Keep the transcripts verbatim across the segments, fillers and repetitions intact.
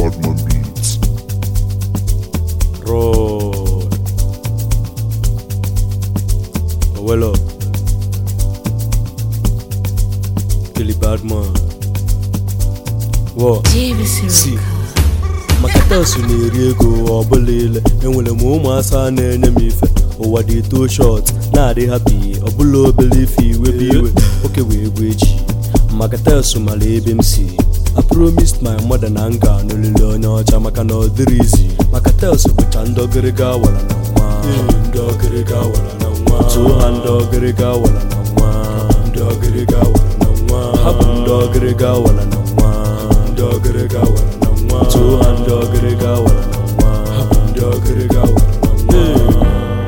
Badman Beats. Roll. Oh, well up. Kelly Badman. What? See. Makatasu na-eri ego ọbụla ile enwere m ụmụasa na-enye m ife ụwa dị too short na-adị happy ọbụla obere ife iwe bụ iwe oke wee egwu echi Makatasu mara ebe m si I promised my mother na nga n'olili onye ọcha maka na ọ dịrị izi Makatasu bụcha ndị ọgịrịga wara na nwa ndị ọgịrịga wara na nwa tụọ ha ndị ọgịrịga wara na nwa ndị ọgịrịga wara na nwa ha bụ ndị ọgịrịga wara na nwa ndị ọgịrịga wara na two hundred giriga wala na nwa hundred giriga wala na nwa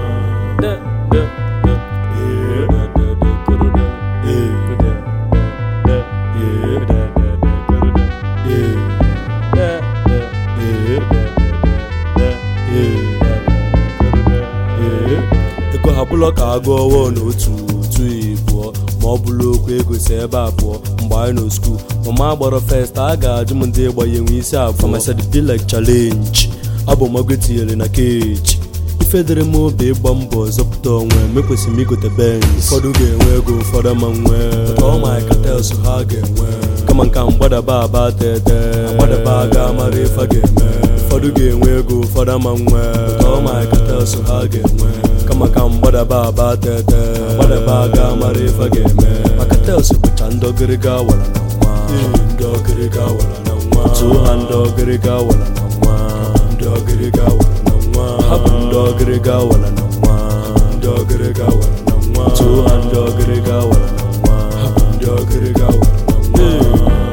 ego ha bụlọ ka agụ ọwụọ n'otu otu ịbụọ ma ọ bụrụ okwu ego si ebe abụọ mgbe anyị nọ skuul mama gbara fest a ga-ajụ m ndị gbanye nwe isi abụọ ma said be like challenge abụ mago tinyere na keji ife dịrị m obi ịgba mbọ zọpụta onwe mekwesịrị m igote benz ụfọdụ ga-enwe ego ụfọdụ ma nwee ọ ma Makatasu ha ga-enwe kama nka mgbadaba aba tete mgbadaba aga mara ife ga-eme ụfọdụ ga-enwe ego ụfọdụ ma nwee ọ ma Makatasu ha ga-enwe kama ka mgbadaba aba tete mgbadaba aga mara ife ga-eme Makatasu bụcha ndị ọgịrịga wara na nwa ndị ọgịrịga wara na nwa tụọ ha ndị ọgịrịga wara na nwa ndị ọgịrịga wara na nwa ha bụ ndị ọgịrịga wara na nwa ndị ọgịrịga wara na nwa tụọ ha ndị ọgịrịga wara na nwa ha bụ ndị ọgịrịga wara na nwa